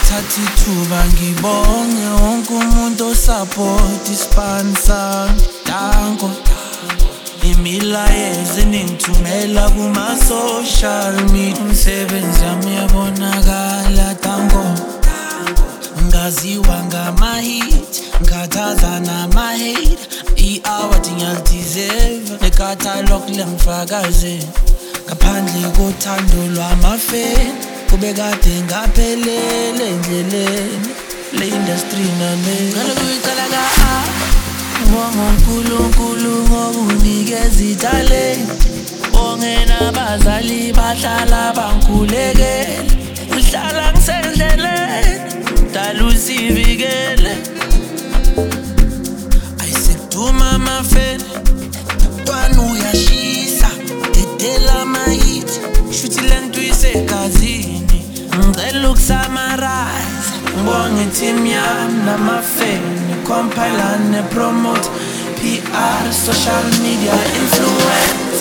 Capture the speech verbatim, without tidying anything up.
Thatha ithuba ngibonge wonke umuntu osupport ispansa danko imilayezo eningithumela kuma-social media umsebenzi yami uyabonakala danko ngaziwa ngama-hit ngikhathaza nama-hate i-award ngiyalideserve nekhatalog lengifakaze ngaphandle kothando lwamafeni kube kade ngaphelele endleleni le industry nami ngalo kuyicala ka ngibonga uNkulunkulu ngokunikeza ithalente bonge nabazali bahlala bangikhulekele ngihlala ngisendleleni dala usivikele ayisekuduma amafeni ntwana uyashisa dedela amahithi shuthi lento isegazini ngicela ukusummarize ngibonge i-team yami namafeni compile ne-promote P R social media influence